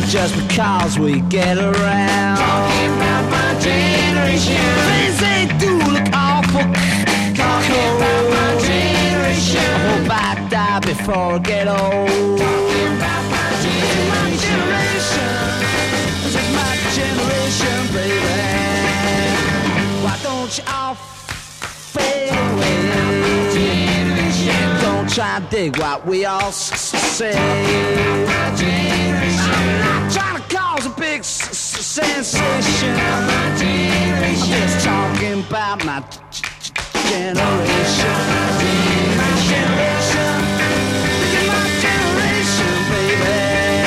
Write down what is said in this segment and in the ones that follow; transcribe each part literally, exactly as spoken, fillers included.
just because we get around. Talking about my generation. Things they do look awful Talking about my generation. I hope I die before I get old. Talking about my generation. This is my generation, baby. Why don't you all fade away? Don't try and dig what we all s- say. My generation. I'm not trying to cause a big s- s- sensation. My generation. I'm just talking about my g- g- generation. My generation. This is my generation, baby.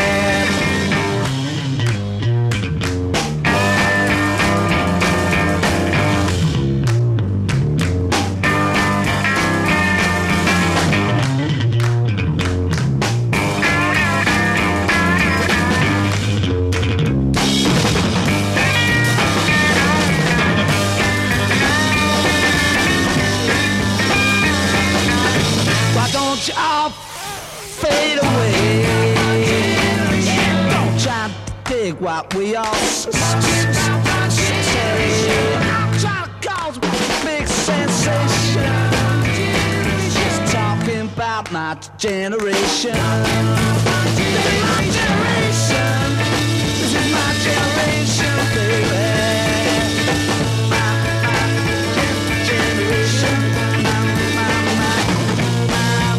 Why don't you all fade away? Don't try to dig what we all s- s- s- say. I'm trying to cause a big sensation. Just talking about my generation. This is my generation. This is my generation, baby. My, my gen- generation. My, my, my.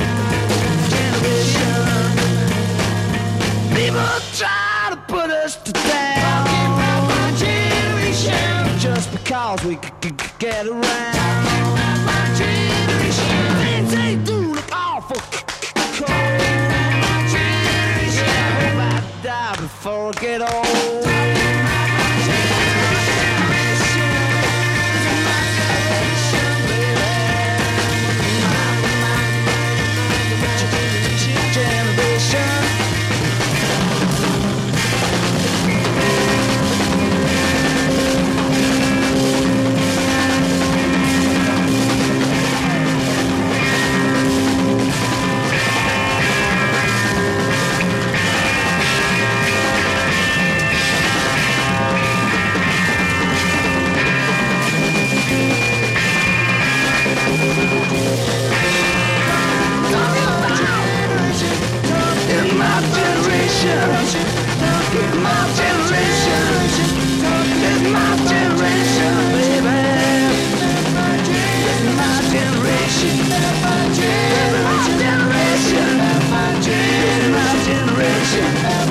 People try to put us to down. Talking about my generation. Just because we c- c- c- get around. My generation. Things they do look awful c- c- cold. My generation. I hope I die before I get old. Generation. In my generation, in my generation, in my generation, baby. In my generation, in my generation, in my generation.